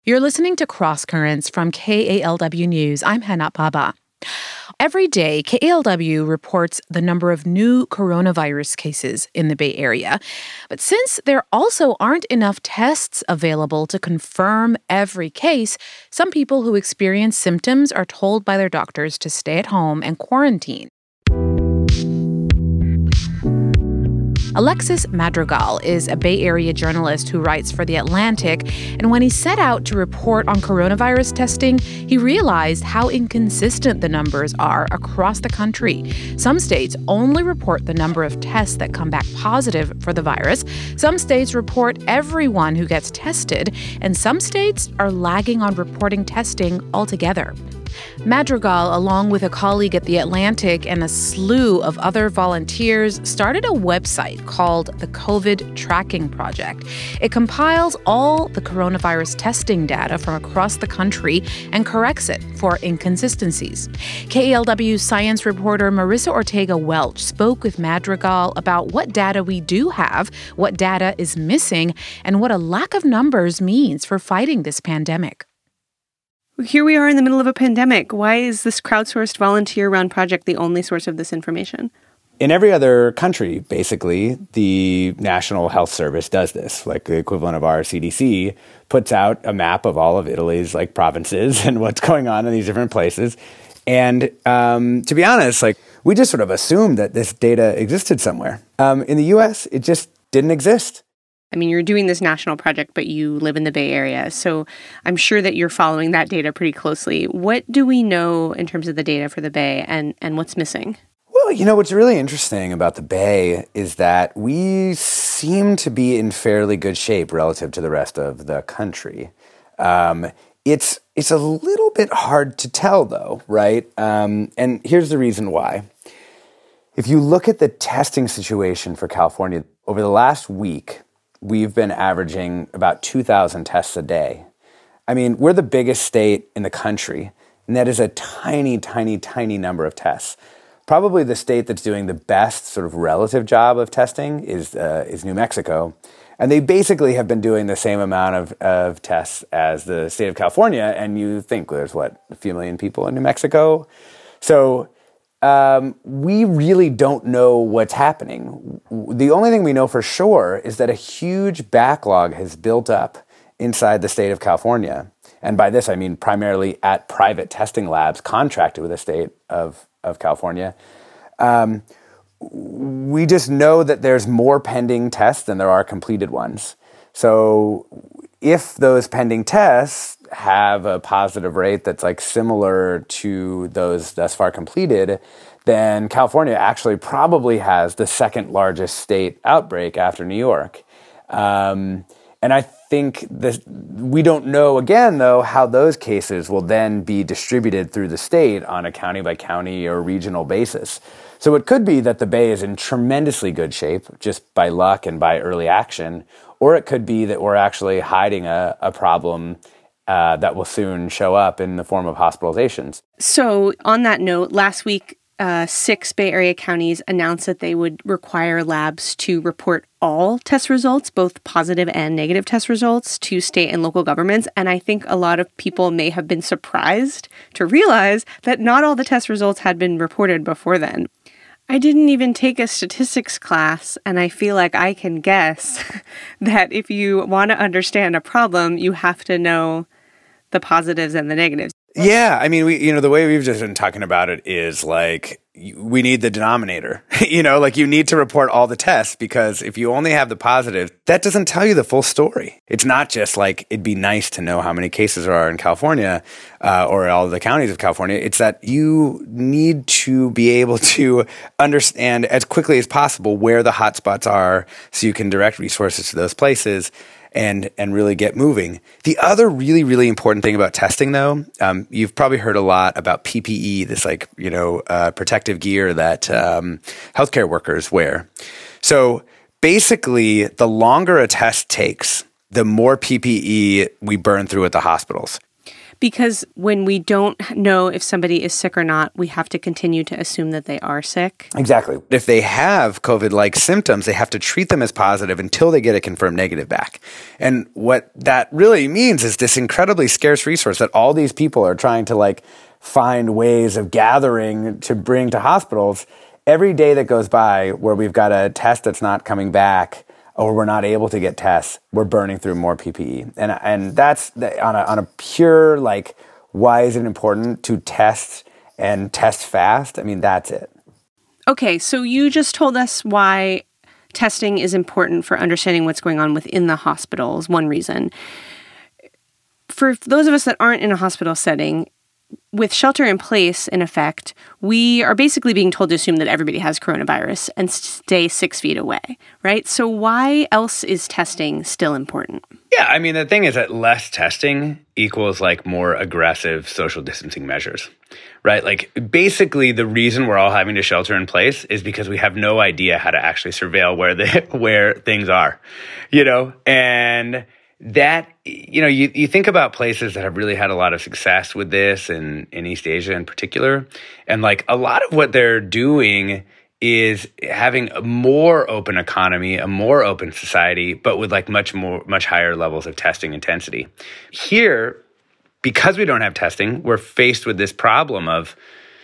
You're listening to Cross Currents from KALW News. I'm Hannah Baba. Every day, KALW reports the number of new coronavirus cases in the Bay Area. But since there also aren't enough tests available to confirm every case, some people who experience symptoms are told by their doctors to stay at home and quarantine. Alexis Madrigal is a Bay Area journalist who writes for The Atlantic, and when he set out to report on coronavirus testing, he realized how inconsistent the numbers are across the country. Some states only report the number of tests that come back positive for the virus. Some states report everyone who gets tested, and some states are lagging on reporting testing altogether. Madrigal, along with a colleague at The Atlantic and a slew of other volunteers, started a website called the COVID Tracking Project. It compiles all the coronavirus testing data from across the country and corrects it for inconsistencies. KALW science reporter Marissa Ortega-Welch spoke with Madrigal about what data we do have, what data is missing, and what a lack of numbers means for fighting this pandemic. Here we are in the middle of a pandemic. Why is this crowdsourced volunteer-run project the only source of this information? In every other country, basically, the National Health Service does this. Like the equivalent of our CDC puts out a map of all of Italy's provinces and what's going on in these different places. And to be honest, we just sort of assumed that this data existed somewhere. In the U.S., it just didn't exist. I mean, you're doing this national project, but you live in the Bay Area, so I'm sure that you're following that data pretty closely. What do we know in terms of the data for the Bay and what's missing? Well, what's really interesting about the Bay is that we seem to be in fairly good shape relative to the rest of the country. It's a little bit hard to tell, though, right? And here's the reason why. If you look at the testing situation for California, over the last week, we've been averaging about 2,000 tests a day. I mean, we're the biggest state in the country, and that is a tiny, tiny, tiny number of tests. Probably the state that's doing the best sort of relative job of testing is New Mexico. And they basically have been doing the same amount of tests as the state of California, and you think there's, a few million people in New Mexico? So we really don't know what's happening. The only thing we know for sure is that a huge backlog has built up inside the state of California. And by this, I mean primarily at private testing labs contracted with the state of California. We just know that there's more pending tests than there are completed ones. So if those pending tests have a positive rate that's similar to those thus far completed, then California actually probably has the second largest state outbreak after New York. And I think we don't know, again, though, how those cases will then be distributed through the state on a county-by-county or regional basis. So it could be that the Bay is in tremendously good shape just by luck and by early action, or it could be that we're actually hiding a problem that will soon show up in the form of hospitalizations. So on that note, last week, 6 Bay Area counties announced that they would require labs to report all test results, both positive and negative test results, to state and local governments. And I think a lot of people may have been surprised to realize that not all the test results had been reported before then. I didn't even take a statistics class, and I feel like I can guess that if you want to understand a problem, you have to know the positives and the negatives. Yeah, I mean, the way we've just been talking about it is we need the denominator. You need to report all the tests, because if you only have the positive, that doesn't tell you the full story. It's not just it'd be nice to know how many cases there are in California or all the counties of California. It's that you need to be able to understand as quickly as possible where the hotspots are so you can direct resources to those places and really get moving. The other really, really important thing about testing, though, you've probably heard a lot about PPE, this protective gear that healthcare workers wear. So basically, the longer a test takes, the more PPE we burn through at the hospitals. Because when we don't know if somebody is sick or not, we have to continue to assume that they are sick. Exactly. If they have COVID-like symptoms, they have to treat them as positive until they get a confirmed negative back. And what that really means is this incredibly scarce resource that all these people are trying to find ways of gathering to bring to hospitals. Every day that goes by where we've got a test that's not coming back, or we're not able to get tests, we're burning through more PPE. And that's on a pure, why is it important to test and test fast? I mean, that's it. Okay, so you just told us why testing is important for understanding what's going on within the hospitals, one reason. For those of us that aren't in a hospital setting, with shelter in place in effect, we are basically being told to assume that everybody has coronavirus and stay 6 feet away, right? So why else is testing still important? Yeah, I mean, the thing is that less testing equals more aggressive social distancing measures, right? Basically the reason we're all having to shelter in place is because we have no idea how to actually surveil where things are, and that, you think about places that have really had a lot of success with this in East Asia in particular. And a lot of what they're doing is having a more open economy, a more open society, but with much higher levels of testing intensity. Here, because we don't have testing, we're faced with this problem of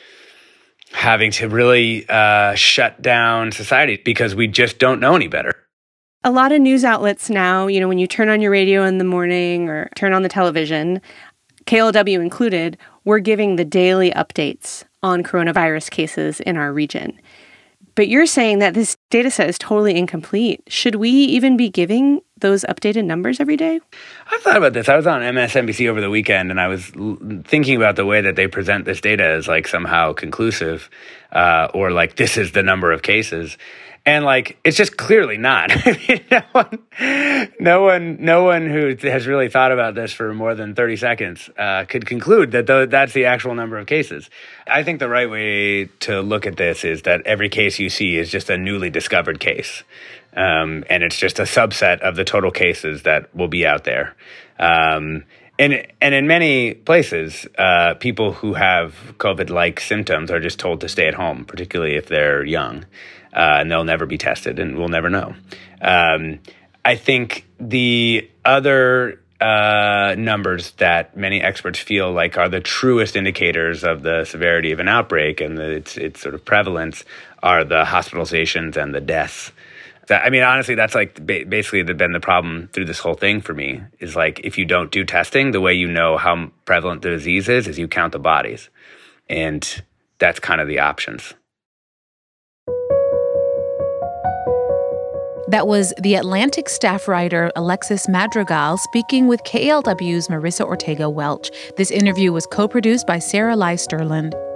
having to really shut down society because we just don't know any better. A lot of news outlets now, when you turn on your radio in the morning or turn on the television, KLW included, we're giving the daily updates on coronavirus cases in our region. But you're saying that this data set is totally incomplete. Should we even be giving those updated numbers every day? I've thought about this. I was on MSNBC over the weekend, and I was thinking about the way that they present this data as somehow conclusive, or this is the number of cases. And it's just clearly not. No one who has really thought about this for more than 30 seconds could conclude that that's the actual number of cases. I think the right way to look at this is that every case you see is just a newly discovered case. And it's just a subset of the total cases that will be out there. And in many places, people who have COVID-like symptoms are just told to stay at home, particularly if they're young. And they'll never be tested, and we'll never know. I think the other numbers that many experts feel are the truest indicators of the severity of an outbreak and its sort of prevalence are the hospitalizations and the deaths. I mean, honestly, that's basically been the problem through this whole thing for me is if you don't do testing, the way you know how prevalent the disease is you count the bodies. And that's kind of the options. That was The Atlantic staff writer Alexis Madrigal speaking with KLW's Marissa Ortega Welch. This interview was co-produced by Sarah Lai Sterland.